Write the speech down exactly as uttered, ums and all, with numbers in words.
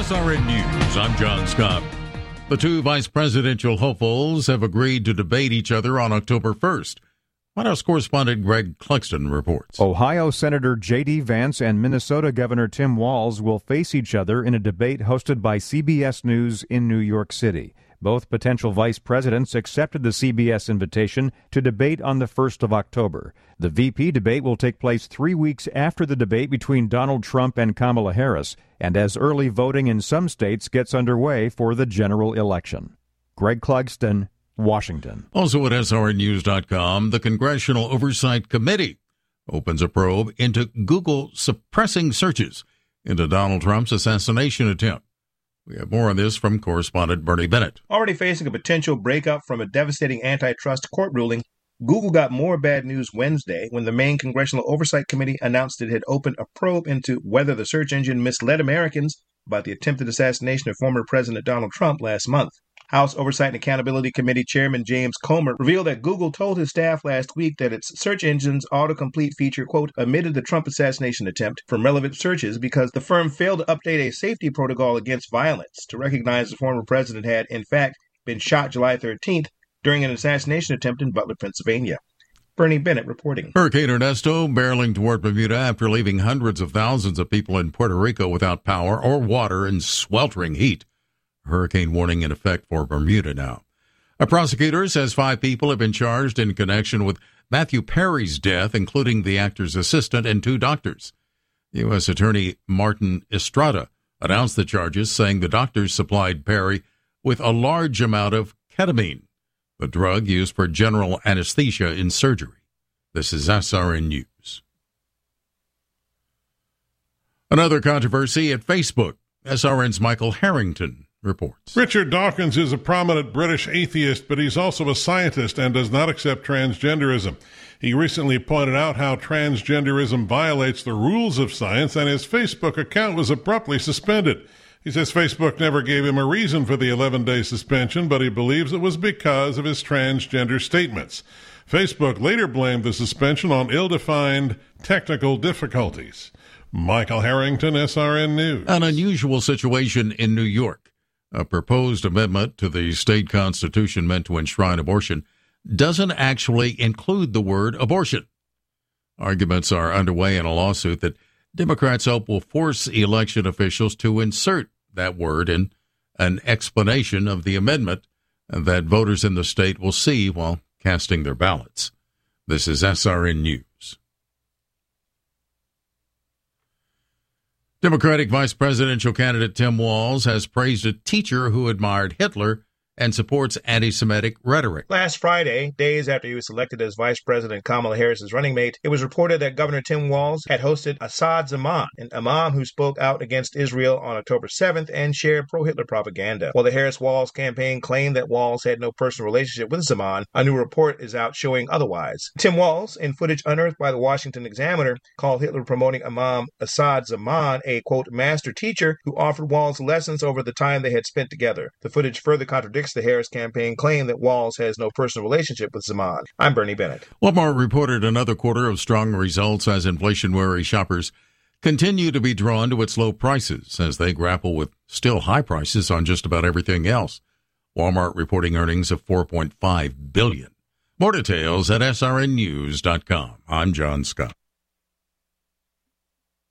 S R N News, I'm John Scott. The two vice presidential hopefuls have agreed to debate each other on October first. White House correspondent Greg Clugston reports. Ohio Senator J D. Vance and Minnesota Governor Tim Walz will face each other in a debate hosted by C B S News in New York City. Both potential vice presidents accepted the C B S invitation to debate on the first of October. The V P debate will take place three weeks after the debate between Donald Trump and Kamala Harris, and as early voting in some states gets underway for the general election. Greg Clugston, Washington. Also at S R N news dot com, the Congressional Oversight Committee opens a probe into Google suppressing searches into Donald Trump's assassination attempt. We have more on this from correspondent Bernie Bennett. Already facing a potential breakup from a devastating antitrust court ruling, Google got more bad news Wednesday when the main Congressional Oversight Committee announced it had opened a probe into whether the search engine misled Americans about the attempted assassination of former President Donald Trump last month. House Oversight and Accountability Committee Chairman James Comer revealed that Google told his staff last week that its search engine's autocomplete feature, quote, omitted the Trump assassination attempt from relevant searches because the firm failed to update a safety protocol against violence to recognize the former president had, in fact, been shot July thirteenth during an assassination attempt in Butler, Pennsylvania. Bernie Bennett reporting. Hurricane Ernesto barreling toward Bermuda after leaving hundreds of thousands of people in Puerto Rico without power or water in sweltering heat. Hurricane warning in effect for Bermuda now. A prosecutor says five people have been charged in connection with Matthew Perry's death, including the actor's assistant and two doctors. U S Attorney Martin Estrada announced the charges, saying the doctors supplied Perry with a large amount of ketamine, the drug used for general anesthesia in surgery. This is S R N News. Another controversy at Facebook. S R N's Michael Harrington reports. Richard Dawkins is a prominent British atheist, but he's also a scientist and does not accept transgenderism. He recently pointed out how transgenderism violates the rules of science, and his Facebook account was abruptly suspended. He says Facebook never gave him a reason for the eleven-day suspension, but he believes it was because of his transgender statements. Facebook later blamed the suspension on ill-defined technical difficulties. Michael Harrington, S R N News. An unusual situation in New York. A proposed amendment to the state constitution meant to enshrine abortion doesn't actually include the word abortion. Arguments are underway in a lawsuit that Democrats hope will force election officials to insert that word in an explanation of the amendment that voters in the state will see while casting their ballots. This is S R N News. Democratic vice presidential candidate Tim Walz has praised a teacher who admired Hitler and supports anti-Semitic rhetoric. Last Friday, days after he was selected as Vice President Kamala Harris's running mate, it was reported that Governor Tim Walz had hosted Assad Zaman, an imam who spoke out against Israel on October seventh and shared pro-Hitler propaganda. While the Harris-Walz campaign claimed that Walz had no personal relationship with Zaman, a new report is out showing otherwise. Tim Walz, in footage unearthed by the Washington Examiner, called Hitler promoting Imam Assad Zaman a, quote, master teacher who offered Walz lessons over the time they had spent together. The footage further contradicts the Harris campaign claim that Walz has no personal relationship with Zaman. I'm Bernie Bennett. Walmart reported another quarter of strong results as inflation-wary shoppers continue to be drawn to its low prices as they grapple with still high prices on just about everything else. Walmart reporting earnings of four point five billion dollars. More details at S R N news dot com. I'm John Scott.